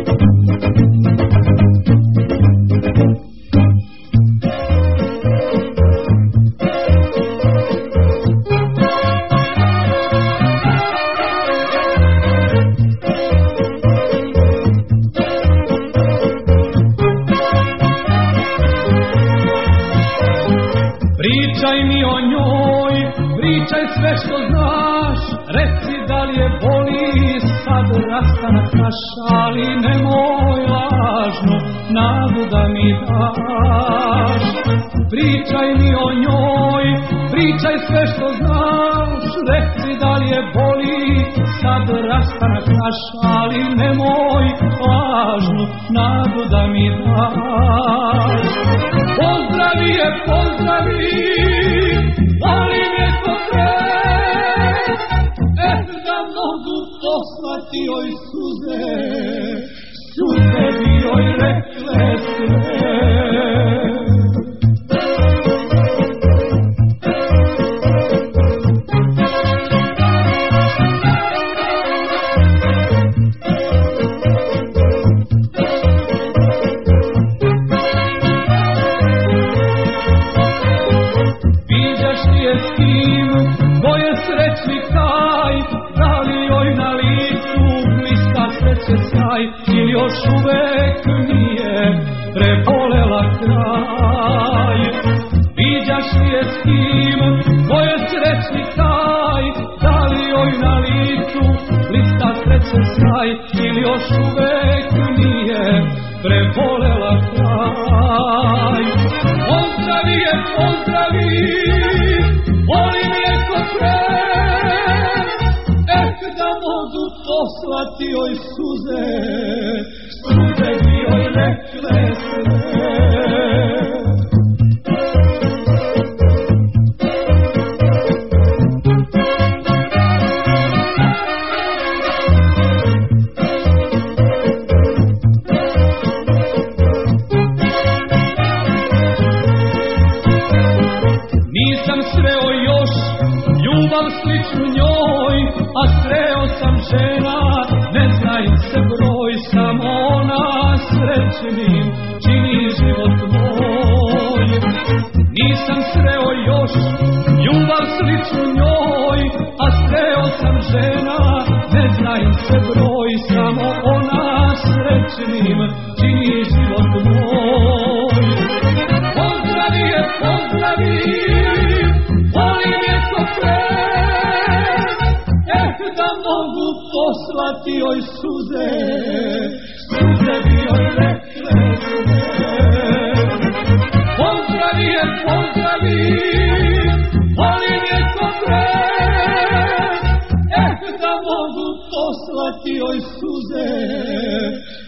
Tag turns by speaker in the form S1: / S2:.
S1: Pričaj mi o njoj, pričaj sve što znaš, reci da li je boli sad rastanak naš, ali nemoj lažnu nadu da mi daš. Pričaj mi o njoj, pričaj sve što znaš, reci da li je boli sad rastanak naš, ali nemoj lažnu nadu da mi daš. Pozdravi je, pozdravi, volim je ko pre, da mogu poslati joj suze, suze bi joj rekle sve. Ili još uvek nije prebolela kraj. Viđaš li je s kim, ko je srećni taj, da li joj na licu lista sreće sjaj, ili još uvek nije prebolela kraj. Pozdravi je, pozdravi, volim je ko pre, da mogu poslati joj suze, suze bi joj rekle sve. Nisam sreo još ljubav sličnu njoj, a sreo sam žena, ne znaju se broj, samo ona srećnim čini život moj. Nisam sreo još ljubav sličnu njoj, a sreo sam žena, ne znaju se broj, samo ona srećnim čini život moj. Pozdravi je, pozdravi, volim je ko pre, da mogu poslati joj suze, suze bi joj rekle sve. Pozdravi je, pozdravi, volim je ko pre, da mogu poslati joj suze,